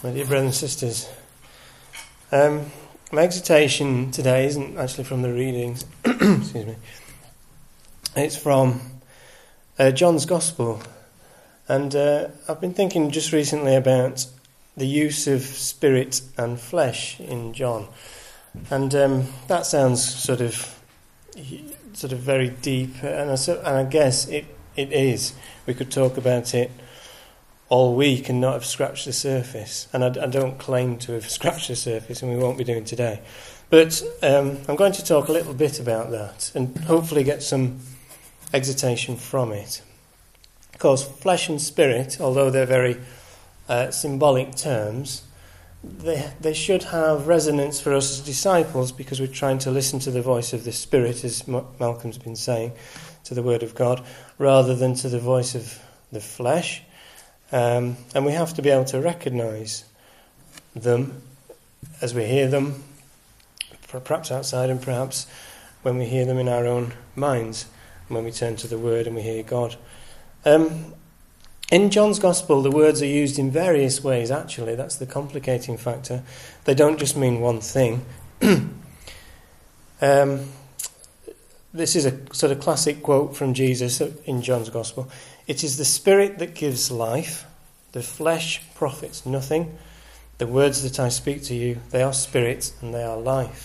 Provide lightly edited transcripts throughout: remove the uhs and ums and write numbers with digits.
My dear brothers and sisters, my exhortation today isn't actually from the readings, excuse me. It's from John's Gospel, and I've been thinking just recently about the use of spirit and flesh in John, and that sounds sort of very deep, and I guess it is. We could talk about it all week and not have scratched the surface, and I don't claim to have scratched the surface, and we won't be doing today. But I'm going to talk a little bit about that and hopefully get some exhortation from it. Of course, flesh and spirit, although they're very symbolic terms, they should have resonance for us as disciples, because we're trying to listen to the voice of the Spirit, as Malcolm's been saying, to the Word of God, rather than to the voice of the flesh. And we have to be able to recognise them as we hear them, perhaps outside and perhaps when we hear them in our own minds, and when we turn to the Word and we hear God. In John's Gospel, the words are used in various ways, actually. That's the complicating factor. They don't just mean one thing. This is a sort of classic quote from Jesus in John's Gospel. It is the Spirit that gives life. The flesh profits nothing. The words that I speak to you, they are spirit and they are life.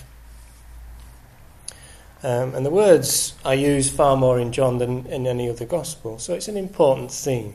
And the words are used far more in John than in any other Gospel. So it's an important theme.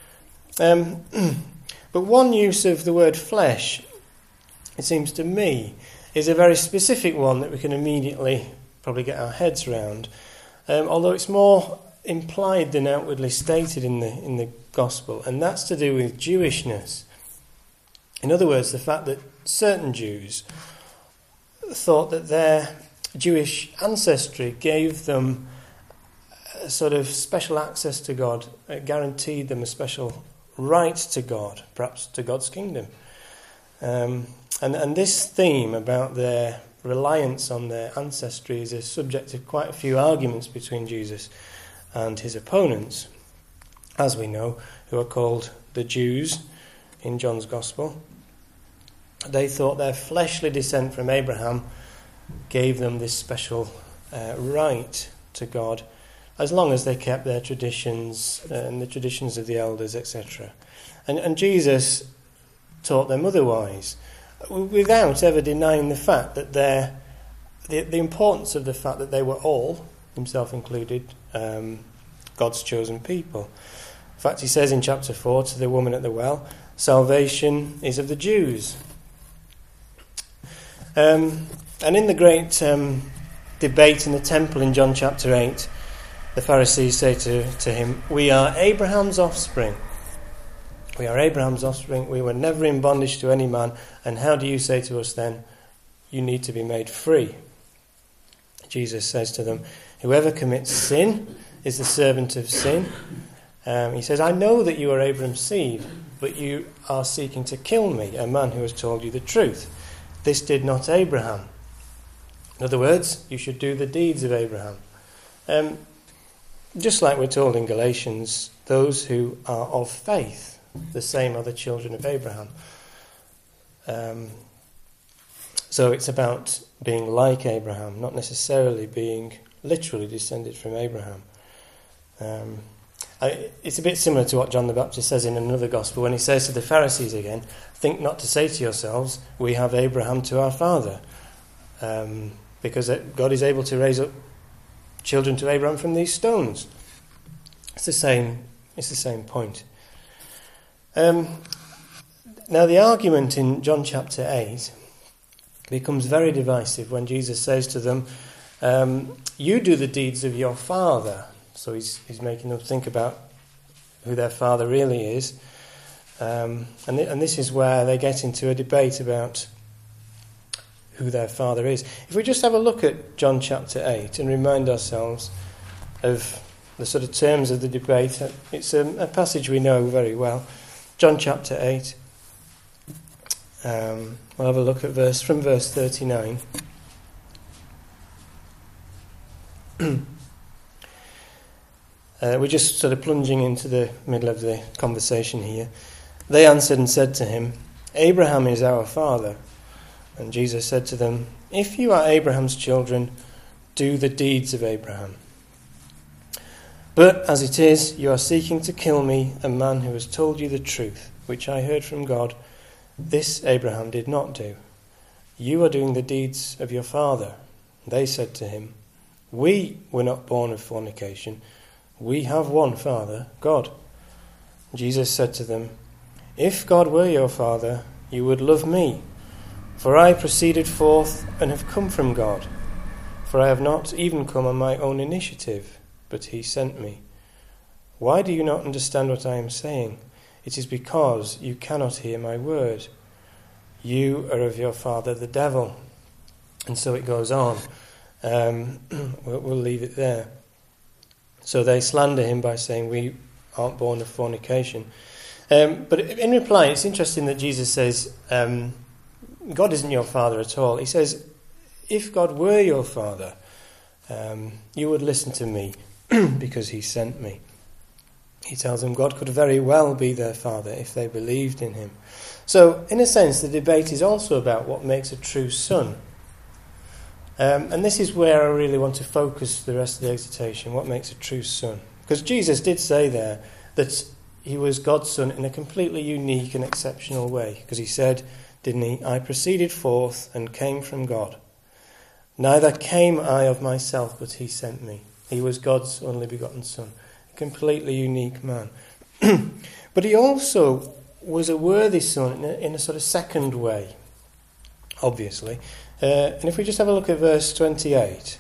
But one use of the word flesh, it seems to me, is a very specific one that we can immediately probably get our heads around, although it's more implied than outwardly stated in the Gospel, and that's to do with Jewishness. In other words, the fact that certain Jews thought that their Jewish ancestry gave them a sort of special access to God, it guaranteed them a special right to God, perhaps to God's kingdom. And this theme about their reliance on their ancestry is a subject of quite a few arguments between Jesus and his opponents, as we know, who are called the Jews in John's Gospel. They thought their fleshly descent from Abraham gave them this special right to God, as long as they kept their traditions and the traditions of the elders, etc. And Jesus taught them otherwise, without ever denying the fact that the importance of the fact that they were all, himself included, God's chosen people. In fact, he says in chapter 4 to the woman at the well, salvation is of the Jews. And in the great debate in the temple in John chapter 8, the Pharisees say to him, we are Abraham's offspring. We are Abraham's offspring. We were never in bondage to any man. And how do you say to us then, you need to be made free? Jesus says to them, whoever commits sin is the servant of sin. He says, I know that you are Abraham's seed, but you are seeking to kill me, a man who has told you the truth. This did not Abraham. In other words, you should do the deeds of Abraham. Just like we're told in Galatians, those who are of faith, the same are the children of Abraham. So it's about being like Abraham, not necessarily being literally descended from Abraham. It's a bit similar to what John the Baptist says in another gospel when he says to the Pharisees again, think not to say to yourselves, we have Abraham to our father, because God is able to raise up children to Abraham from these stones. It's the same point. Now the argument in John chapter 8 becomes very divisive when Jesus says to them, you do the deeds of your father. So he's making them think about who their father really is. And this is where they get into a debate about who their father is. If we just have a look at John chapter 8 and remind ourselves of the sort of terms of the debate, it's a passage we know very well. John chapter 8. We'll have a look at verse 39. We're just sort of plunging into the middle of the conversation here. They answered and said to him, Abraham is our father." And Jesus said to them, "If you are Abraham's children, do the deeds of Abraham. But as it is, you are seeking to kill me, a man who has told you the truth, which I heard from God. This Abraham did not do. You are doing the deeds of your father." They said to him, "We were not born of fornication. We have one Father, God." Jesus said to them, "If God were your Father, you would love me, for I proceeded forth and have come from God. For I have not even come on my own initiative, but he sent me. Why do you not understand what I am saying? It is because you cannot hear my word. You are of your father the devil." And so it goes on. We'll leave it there. So they slander him by saying, "We aren't born of fornication." But in reply, it's interesting that Jesus says, God isn't your father at all. He says, if God were your father, you would listen to me because he sent me. He tells them God could very well be their father if they believed in him. So, in a sense, the debate is also about what makes a true son. And this is where I really want to focus the rest of the exhortation, what makes a true son. Because Jesus did say there that he was God's son in a completely unique and exceptional way. Because he said, didn't he, "I proceeded forth and came from God. Neither came I of myself, but he sent me." He was God's only begotten son. A completely unique man. But he also was a worthy son in a sort of second way, obviously. And if we just have a look at verse 28,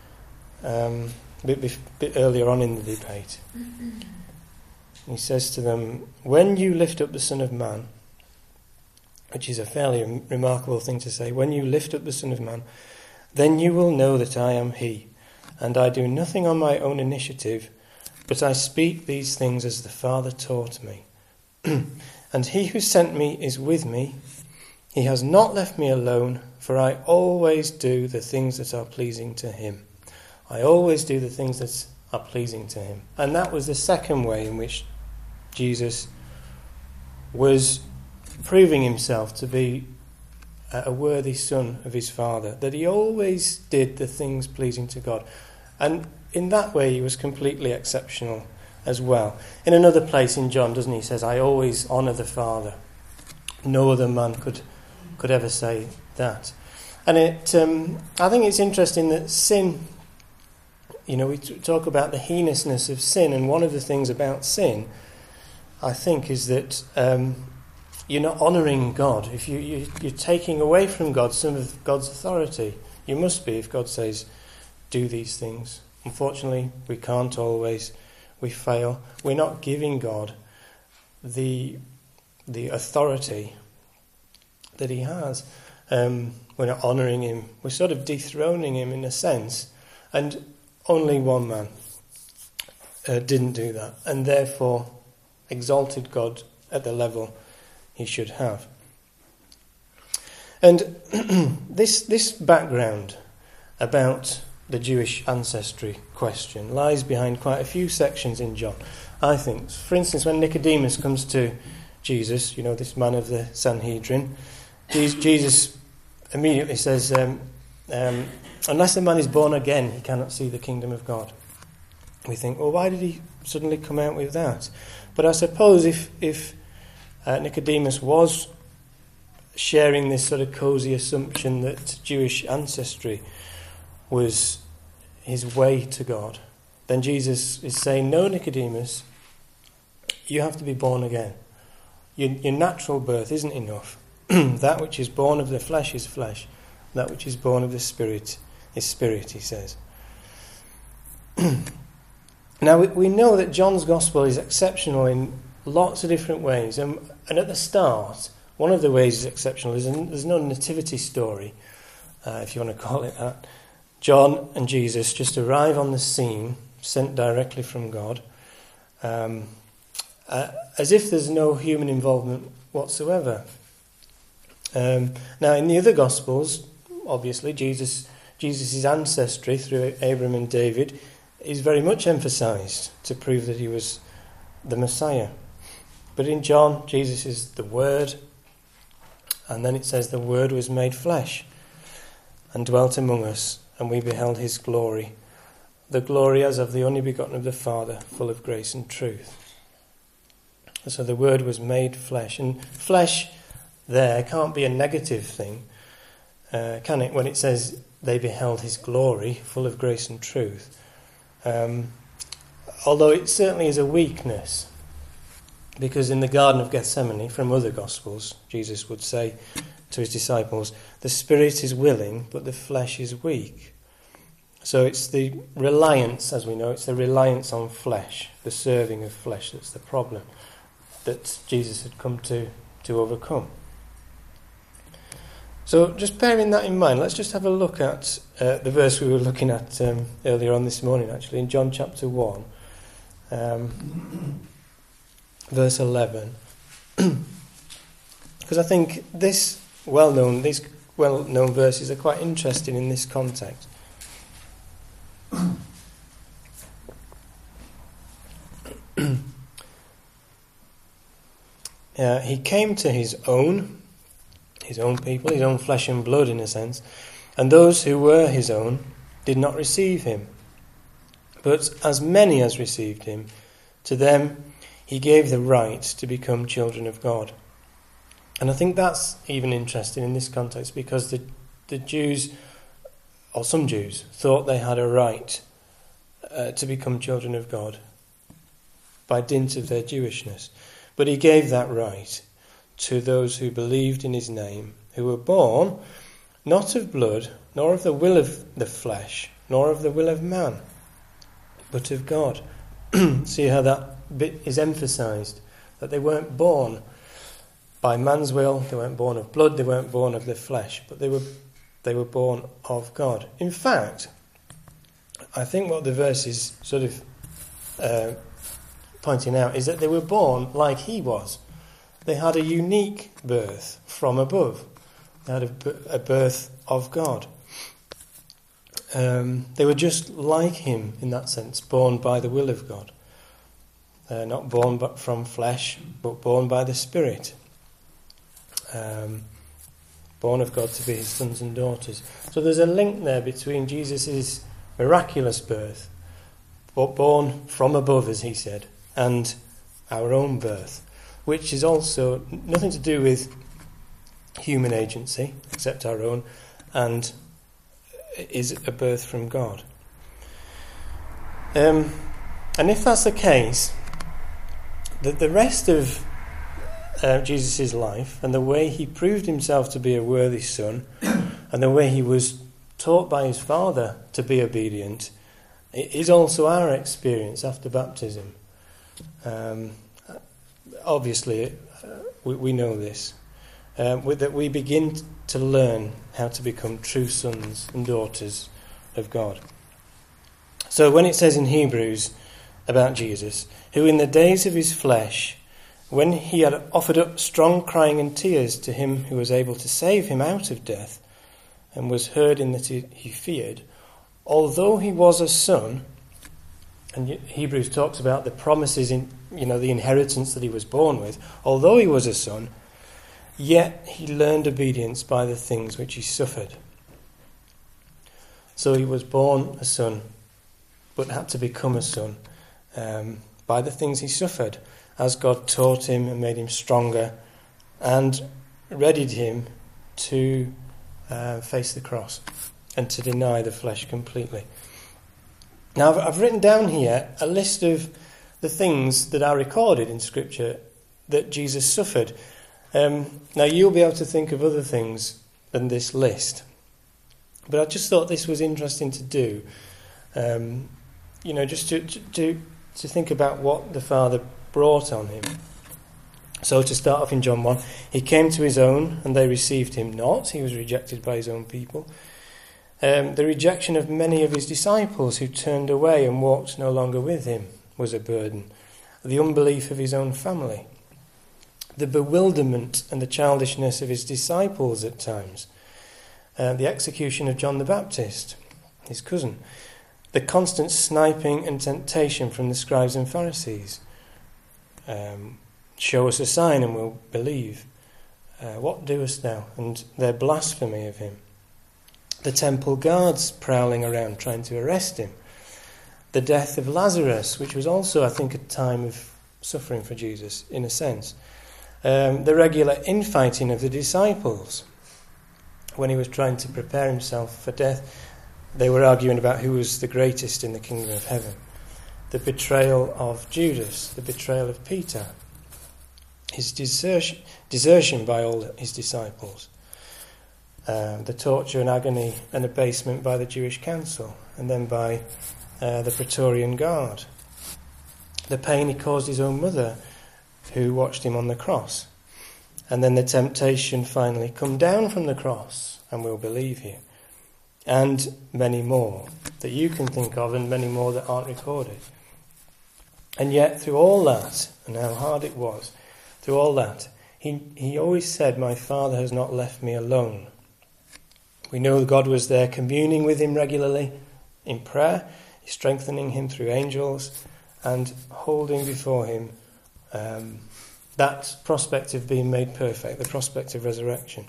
a bit earlier on in the debate, he says to them, "When you lift up the Son of Man," which is a fairly remarkable thing to say, "when you lift up the Son of Man, then you will know that I am he, and I do nothing on my own initiative, but I speak these things as the Father taught me. And he who sent me is with me. He has not left me alone, for I always do the things that are pleasing to him." I always do the things that are pleasing to him. And that was the second way in which Jesus was proving himself to be a worthy son of his Father, that he always did the things pleasing to God. And in that way he was completely exceptional as well. In another place in John, doesn't he, says, "I always honour the Father." No other man could ever say that. And I think it's interesting that sin, we talk about the heinousness of sin, and one of the things about sin, I think, is that you're not honouring God. If you're taking away from God some of God's authority. You must be if God says, "Do these things." Unfortunately, we can't always. We fail. We're not giving God the authority that he has. We're not honouring him. We're sort of dethroning him in a sense. And only one man didn't do that, and therefore exalted God at the level he should have. And this background about the Jewish ancestry question lies behind quite a few sections in John, I think. For instance, when Nicodemus comes to Jesus, this man of the Sanhedrin, Jesus immediately says, unless a man is born again, he cannot see the kingdom of God. We think, well, why did he suddenly come out with that? But I suppose if Nicodemus was sharing this sort of cosy assumption that Jewish ancestry was his way to God, then Jesus is saying, no, Nicodemus, you have to be born again. Your natural birth isn't enough. That which is born of the flesh is flesh. That which is born of the Spirit is spirit, he says. Now, we know that John's Gospel is exceptional in lots of different ways. And at the start, one of the ways it's exceptional is there's no nativity story, if you want to call it that. John and Jesus just arrive on the scene, sent directly from God, as if there's no human involvement whatsoever. Now, in the other Gospels, obviously, Jesus' ancestry through Abraham and David is very much emphasised to prove that he was the Messiah. But in John, Jesus is the Word, And then it says, the Word was made flesh and dwelt among us, and we beheld his glory, the glory as of the only begotten of the Father, full of grace and truth. So the Word was made flesh. And flesh there can't be a negative thing, can it, when it says they beheld his glory, full of grace and truth? Although it certainly is a weakness, because in the Garden of Gethsemane, from other Gospels, Jesus would say to his disciples, the spirit is willing, but the flesh is weak. So it's the reliance, as we know, it's the reliance on flesh, the serving of flesh, that's the problem that Jesus had come to overcome. So just bearing that in mind, let's just have a look at the verse we were looking at earlier on this morning, actually, in John chapter 1, verse 11. Because I think these well-known verses are quite interesting in this context. He came to his own people, his own flesh and blood in a sense, and those who were his own did not receive him. But as many as received him, to them he gave the right to become children of God. And I think that's even interesting in this context, because the Jews, or some Jews, thought they had a right to become children of God by dint of their Jewishness. But he gave that right to those who believed in his name, who were born not of blood, nor of the will of the flesh, nor of the will of man, but of God. See how that bit is emphasised, that they weren't born by man's will, they weren't born of blood, they weren't born of the flesh, but they were born of God. In fact, I think what the verse is sort of pointing out is that they were born like he was. They had a unique birth from above. They had a birth of God. They were just like him in that sense, born by the will of God. Not born but from flesh, but born by the Spirit. Born of God to be his sons and daughters. So there's a link there between Jesus' miraculous birth, but born from above, as he said, and our own birth, which is also nothing to do with human agency, except our own, and is a birth from God. And if that's the case, the rest of Jesus' life, and the way he proved himself to be a worthy son, and the way he was taught by his Father to be obedient, is also our experience after baptism. Obviously, we know this, that we begin to learn how to become true sons and daughters of God. So when it says in Hebrews about Jesus, who in the days of his flesh, when he had offered up strong crying and tears to him who was able to save him out of death, and was heard in that he feared, although he was a son, and Hebrews talks about the promises in, the inheritance that he was born with, although he was a son, yet he learned obedience by the things which he suffered. So he was born a son, but had to become a son by the things he suffered, as God taught him and made him stronger and readied him to face the cross and to deny the flesh completely. Now, I've written down here a list of the things that are recorded in Scripture that Jesus suffered. Now, you'll be able to think of other things than this list, but I just thought this was interesting to do. Just to think about what the Father brought on him. So to start off in John 1, he came to his own, and they received him not. He was rejected by his own people. The rejection of many of his disciples who turned away and walked no longer with him was a burden. The unbelief of his own family. The bewilderment and the childishness of his disciples at times. The execution of John the Baptist, his cousin. The constant sniping and temptation from the scribes and Pharisees. Show us a sign and we'll believe. What doest thou? And their blasphemy of him. The temple guards prowling around trying to arrest him. The death of Lazarus, which was also, I think, a time of suffering for Jesus, in a sense. The regular infighting of the disciples. When he was trying to prepare himself for death, they were arguing about who was the greatest in the kingdom of heaven. The betrayal of Judas, the betrayal of Peter, his desertion by all his disciples, the torture and agony and abasement by the Jewish council, and then by the Praetorian Guard, the pain he caused his own mother, who watched him on the cross, and then the temptation finally, come down from the cross and we'll believe you, and many more that you can think of, and many more that aren't recorded. And yet through all that, and how hard it was, through all that, he always said, my Father has not left me alone. We know God was there communing with him regularly in prayer, strengthening him through angels, and holding before him that prospect of being made perfect, the prospect of resurrection.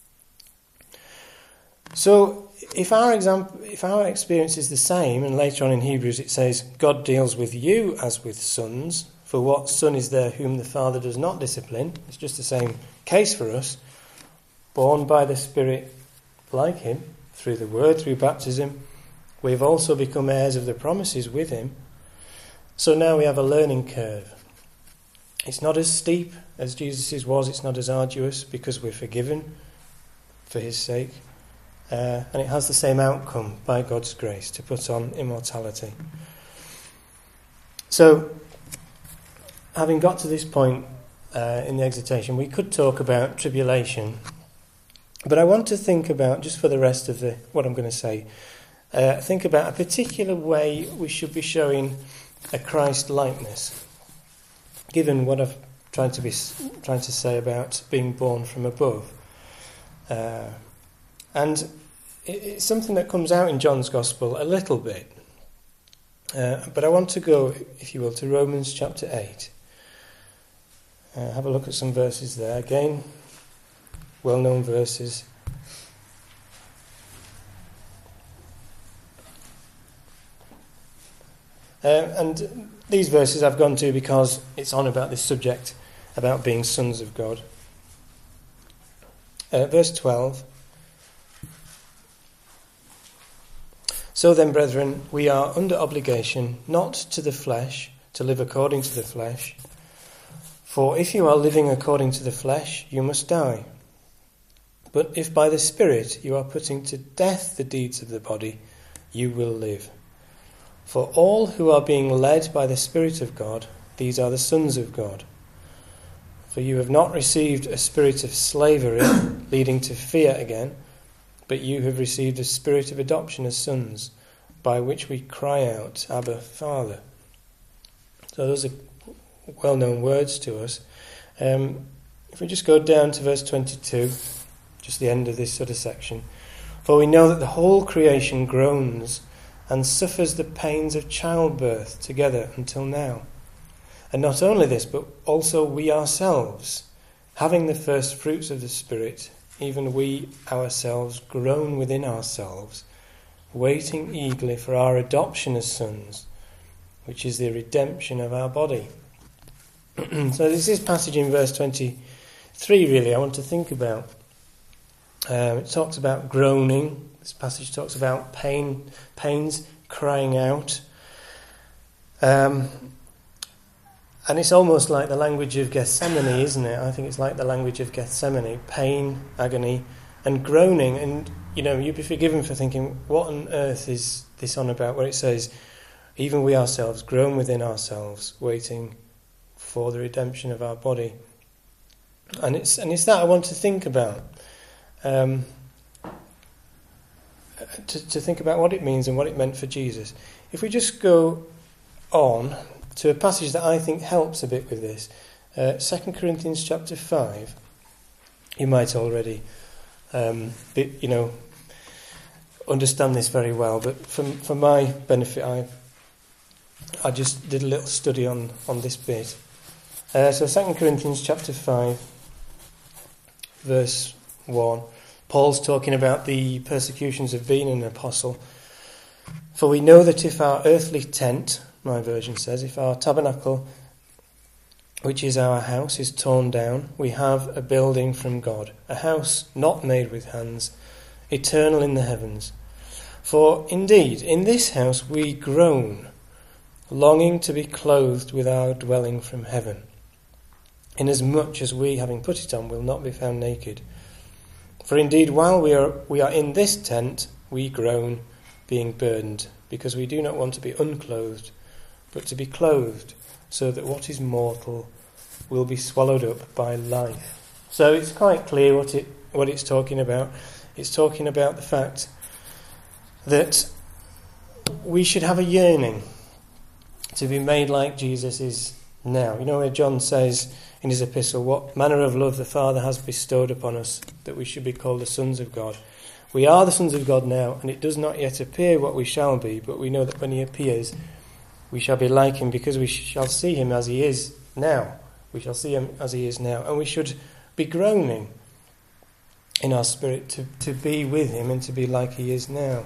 So if our experience is the same, and later on in Hebrews it says, God deals with you as with sons, for what son is there whom the Father does not discipline? It's just the same case for us, born by the Spirit like him, through the Word, through baptism. We've also become heirs of the promises with him. So now we have a learning curve. It's not as steep as Jesus' was, it's not as arduous, because we're forgiven for his sake. And it has the same outcome by God's grace, to put on immortality. So, having got to this point in the exhortation, we could talk about tribulation. But I want to think about, just for the rest of what I'm going to say, think about a particular way we should be showing a Christ likeness, given what I've trying to say about being born from above. And it's something that comes out in John's Gospel a little bit. But I want to go, if you will, to Romans chapter 8. Have a look at some verses there. Again, well-known verses. And these verses I've gone to because it's on about this subject, about being sons of God. Verse 12. So then, brethren, we are under obligation, not to the flesh, to live according to the flesh. For if you are living according to the flesh, you must die. But if by the Spirit you are putting to death the deeds of the body, you will live. For all who are being led by the Spirit of God, these are the sons of God. For you have not received a spirit of slavery, leading to fear again, but you have received a spirit of adoption as sons, by which we cry out, Abba, Father. So those are well-known words to us. If we just go down to verse 22, just the end of this sort of section. For we know that the whole creation groans and suffers the pains of childbirth together until now. And not only this, but also we ourselves, having the first fruits of the Spirit, even we ourselves groan within ourselves, waiting eagerly for our adoption as sons, which is the redemption of our body. So this is passage in verse 23, really, I want to think about. It talks about groaning. This passage talks about pains, crying out. And it's almost like the language of Gethsemane, isn't it? I think it's like the language of Gethsemane. Pain, agony, and groaning. And, you'd be forgiven for thinking, what on earth is this on about? Where it says, even we ourselves groan within ourselves, waiting for the redemption of our body. And it's that I want to think about. To think about what it means and what it meant for Jesus. If we just go on to a passage that I think helps a bit with this, 2 Corinthians chapter 5. You might already, understand this very well, but for my benefit, I just did a little study on this bit. So 2 Corinthians chapter 5, verse 1. Paul's talking about the persecutions of being an apostle. For we know that if our earthly tent, my version says, if our tabernacle, which is our house, is torn down, we have a building from God, a house not made with hands, eternal in the heavens. For indeed, in this house we groan, longing to be clothed with our dwelling from heaven, inasmuch as we, having put it on, will not be found naked. For indeed, while we are in this tent, we groan, being burdened, because we do not want to be unclothed, but to be clothed, so that what is mortal will be swallowed up by life. So it's quite clear what it's talking about. It's talking about the fact that we should have a yearning to be made like Jesus is now. You know where John says in his epistle, what manner of love the Father has bestowed upon us, that we should be called the sons of God. We are the sons of God now, and it does not yet appear what we shall be, but we know that when he appears, we shall be like him, because we shall see him as he is now. We shall see him as he is now. And we should be groaning in our spirit to be with him and to be like he is now.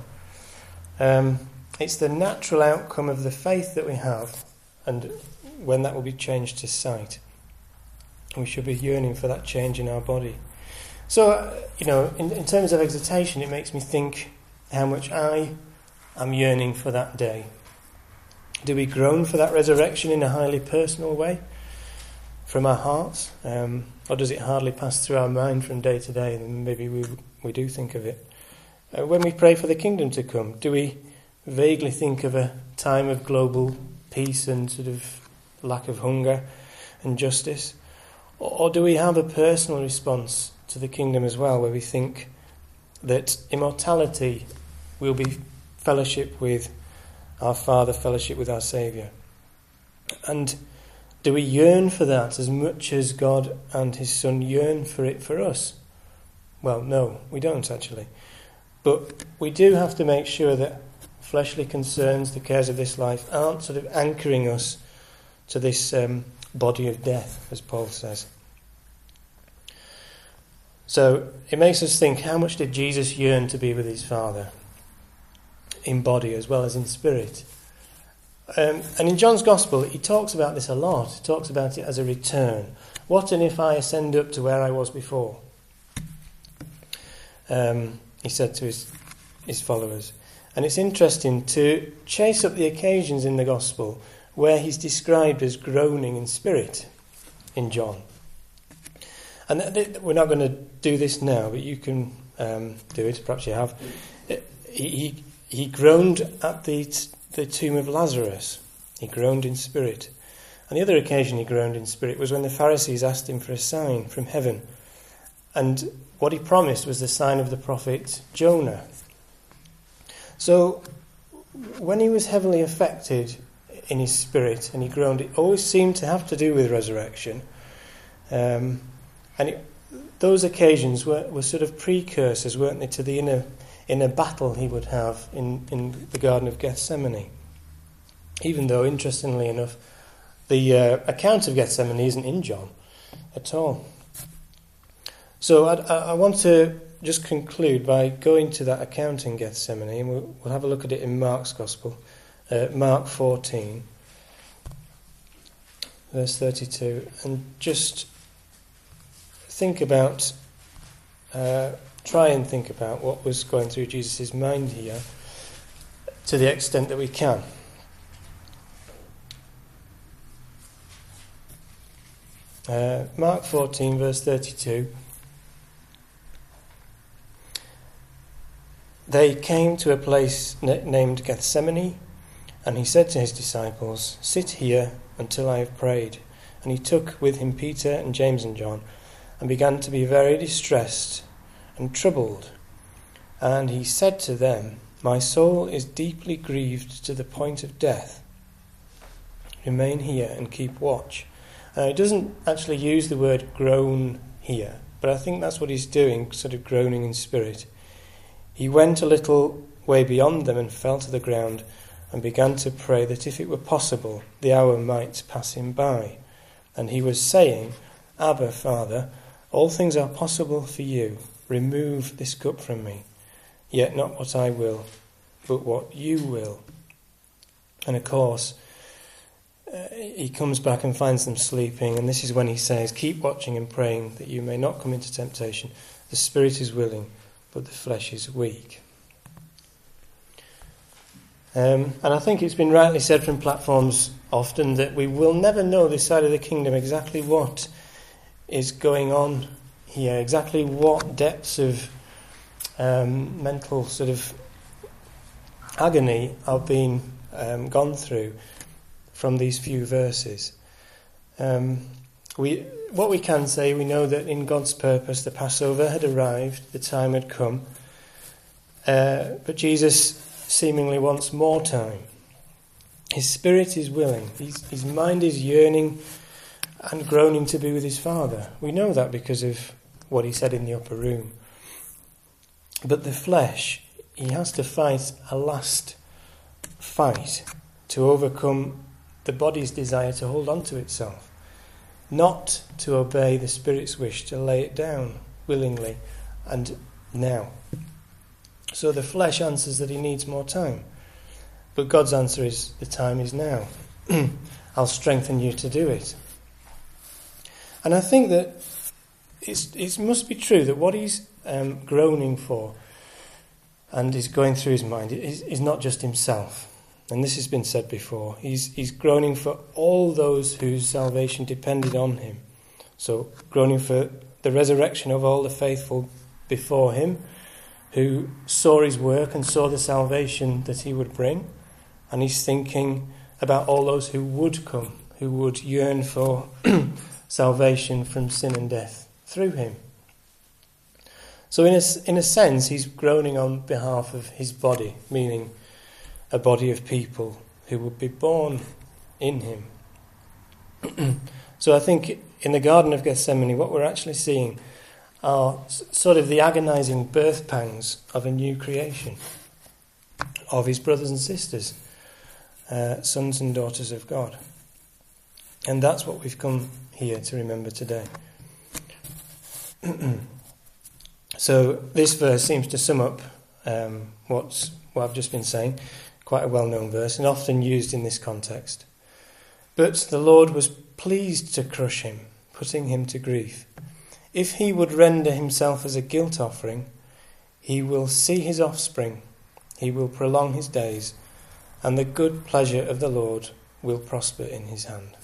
It's the natural outcome of the faith that we have, and when that will be changed to sight. We should be yearning for that change in our body. So, in terms of exhortation, it makes me think how much I am yearning for that day. Do we groan for that resurrection in a highly personal way from our hearts? Or does it hardly pass through our mind from day to day? And maybe we do think of it. When we pray for the kingdom to come, do we vaguely think of a time of global peace and sort of lack of hunger and justice? Or do we have a personal response to the kingdom as well, where we think that immortality will be fellowship with our Father, fellowship with our Saviour? And do we yearn for that as much as God and his Son yearn for it for us? Well, no, we don't actually. But we do have to make sure that fleshly concerns, the cares of this life, aren't sort of anchoring us to this body of death, as Paul says. So it makes us think, how much did Jesus yearn to be with his Father, in body as well as in spirit? And in John's Gospel, he talks about this a lot. He talks about it as a return. What and if I ascend up to where I was before? He said to his followers. And it's interesting to chase up the occasions in the Gospel where he's described as groaning in spirit in John. And we're not going to do this now, but you can do it. Perhaps you have. He groaned at the tomb of Lazarus. He groaned in spirit. And the other occasion he groaned in spirit was when the Pharisees asked him for a sign from heaven. And what he promised was the sign of the prophet Jonah. So when he was heavily affected in his spirit and he groaned, it always seemed to have to do with resurrection. Those occasions were sort of precursors, weren't they, to the inner battle he would have in the Garden of Gethsemane. Even though, interestingly enough, the account of Gethsemane isn't in John at all. So I want to just conclude by going to that account in Gethsemane, and we'll have a look at it in Mark's Gospel, Mark 14, verse 32, and just try and think about what was going through Jesus' mind here to the extent that we can. Mark 14, verse 32. They came to a place named Gethsemane, and he said to his disciples, "Sit here until I have prayed." And he took with him Peter and James and John, and began to be very distressed and troubled. And he said to them, "My soul is deeply grieved to the point of death. Remain here and keep watch." It doesn't actually use the word groan here, but I think that's what he's doing, sort of groaning in spirit. He went a little way beyond them and fell to the ground and began to pray that if it were possible, the hour might pass him by. And he was saying, "Abba, Father, All things are possible for you. Remove this cup from me. Yet not what I will, but what you will. And of course, he comes back and finds them sleeping, and this is when he says, keep watching and praying that you may not come into temptation. The spirit is willing, but the flesh is weak. And I think it's been rightly said from platforms often that we will never know this side of the kingdom exactly what is going on here, exactly what depths of mental sort of agony are being gone through from these few verses. What we can say, we know that in God's purpose the Passover had arrived, the time had come, but Jesus seemingly wants more time. His spirit is willing, his mind is yearning and groaning to be with his Father. We know that because of what he said in the upper room. But the flesh, he has to fight a last fight to overcome the body's desire to hold on to itself, not to obey the Spirit's wish to lay it down willingly and now. So the flesh answers that he needs more time. But God's answer is, the time is now. I'll strengthen you to do it. And I think that it must be true that what he's groaning for and is going through his mind is not just himself. And this has been said before. He's groaning for all those whose salvation depended on him. So groaning for the resurrection of all the faithful before him, who saw his work and saw the salvation that he would bring. And he's thinking about all those who would come, who would yearn for salvation from sin and death through him. So in a sense, he's groaning on behalf of his body, meaning a body of people who would be born in him. So I think in the Garden of Gethsemane, what we're actually seeing are sort of the agonizing birth pangs of a new creation, of his brothers and sisters, sons and daughters of God. And that's what we've come here to remember today. So this verse seems to sum up what I've just been saying. Quite a well-known verse and often used in this context. But the Lord was pleased to crush him, putting him to grief. If he would render himself as a guilt offering, he will see his offspring, he will prolong his days, and the good pleasure of the Lord will prosper in his hand.